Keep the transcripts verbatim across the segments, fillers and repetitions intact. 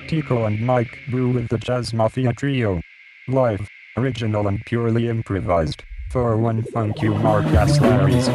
Tico and Mike Boo with the Jazz Mafia Trio. Live, original and purely improvised. four one Funk You Mark Aslaris.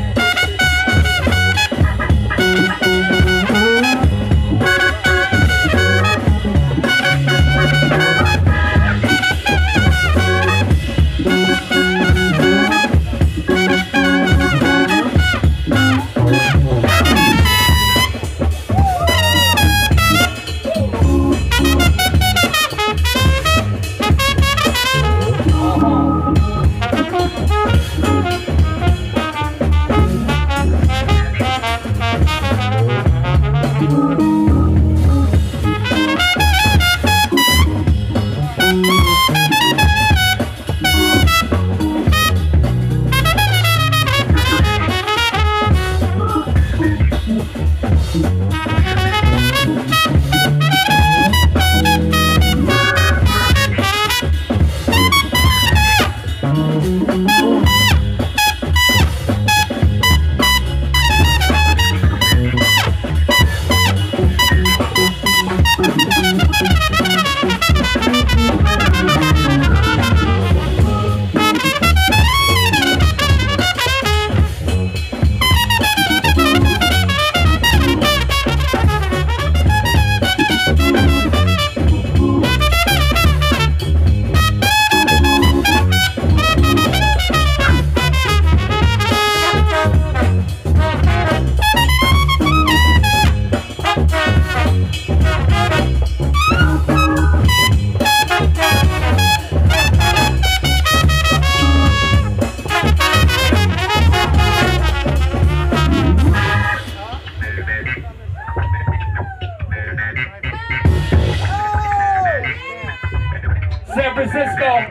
San Francisco,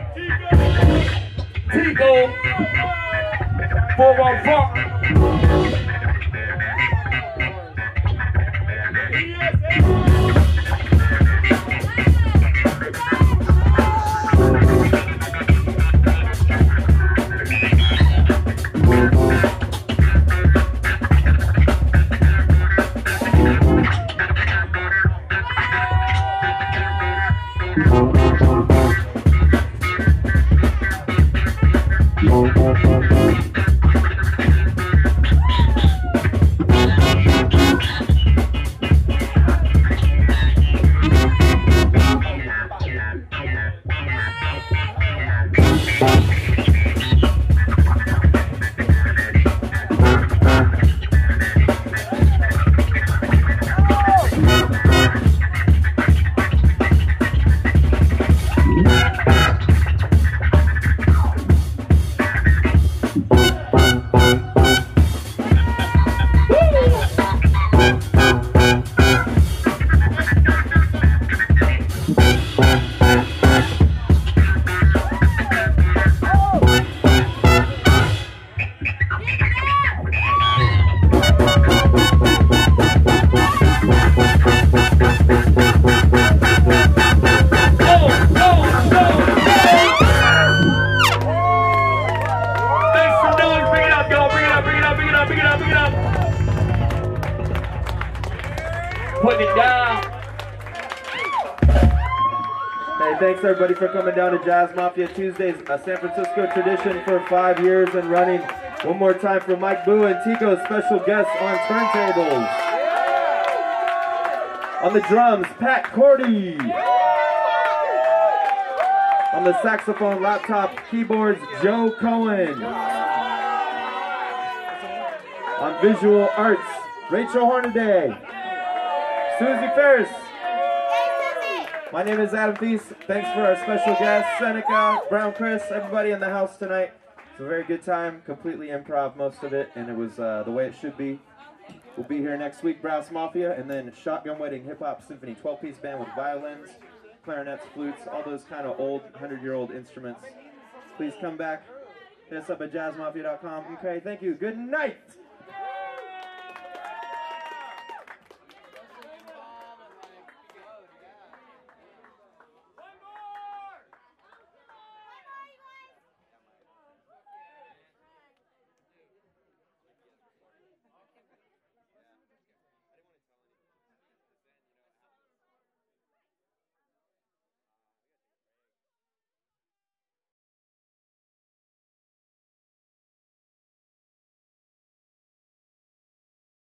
Tico, four one Funk. Put it down. Hey, thanks everybody for coming down to Jazz Mafia Tuesdays, a San Francisco tradition for five years and running. One more time for Mike Boo and Tico, special guests on turntables. On the drums, Pat Cordy. On the saxophone, laptop, keyboards, Joe Cohen. On visual arts, Rachel Hornaday. Susie Ferris. My name is Adam Thies. Thanks for our special guests, Seneca, Brown Chris, everybody in the house tonight. It's a very good time, completely improv, most of it, and it was uh, the way it should be. We'll be here next week, Brass Mafia, and then Shotgun Wedding Hip Hop Symphony, twelve-piece band with violins, clarinets, flutes, all those kind of old, hundred-year-old instruments. Please come back. Hit us up at jazz mafia dot com. Okay, thank you. Good night.